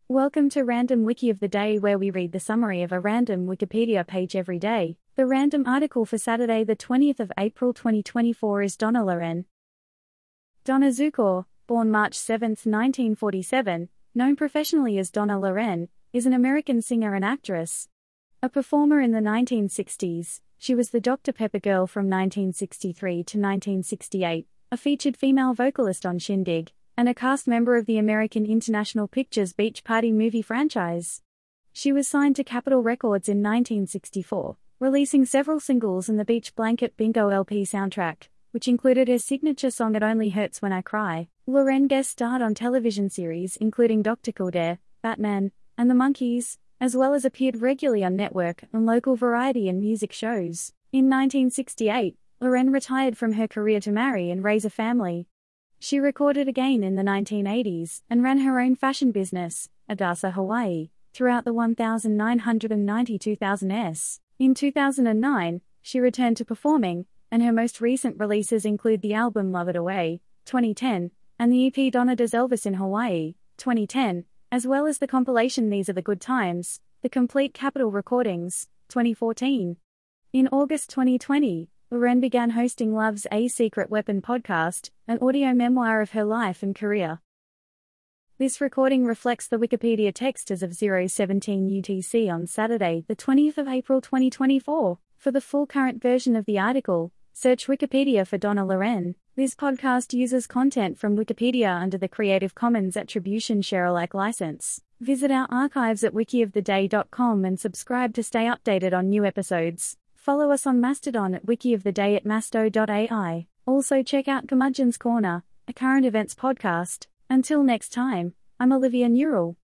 Welcome to Random Wiki of the Day, where we read the summary of a random Wikipedia page every day. The random article for Saturday, the 20th of April 2024 is Donna Loren. Donna Zukor, born March 7, 1947, known professionally as Donna Loren, is an American singer and actress. A performer in the 1960s, she was the Dr. Pepper Girl from 1963 to 1968, a featured female vocalist on Shindig, and a cast member of the American International Pictures Beach Party movie franchise. She was signed to Capitol Records in 1964, releasing several singles and the Beach Blanket Bingo LP soundtrack, which included her signature song It Only Hurts When I Cry. Loren guest starred on television series including Dr. Kildare, Batman, and The Monkees, as well as appeared regularly on network and local variety and music shows. In 1968, Loren retired from her career to marry and raise a family. She recorded again in the 1980s and ran her own fashion business, Adasa Hawaii, throughout the 1992,000s. In 2009, she returned to performing, and her most recent releases include the album Love It Away, 2010, and the EP Donna Does Elvis in Hawaii, 2010, as well as the compilation These Are the Good Times, The Complete Capitol Recordings, 2014. In August 2020, Loren began hosting Love's A Secret Weapon podcast, an audio memoir of her life and career. This recording reflects the Wikipedia text as of 0:17 UTC on Saturday, the 20th of April 2024. For the full current version of the article, search Wikipedia for Donna Loren. This podcast uses content from Wikipedia under the Creative Commons Attribution Share Alike license. Visit our archives at wikioftheday.com and subscribe to stay updated on new episodes. Follow us on Mastodon at wikioftheday@masto.ai. Also check out Curmudgeon's Corner, a current events podcast. Until next time, I'm Olivia Newell.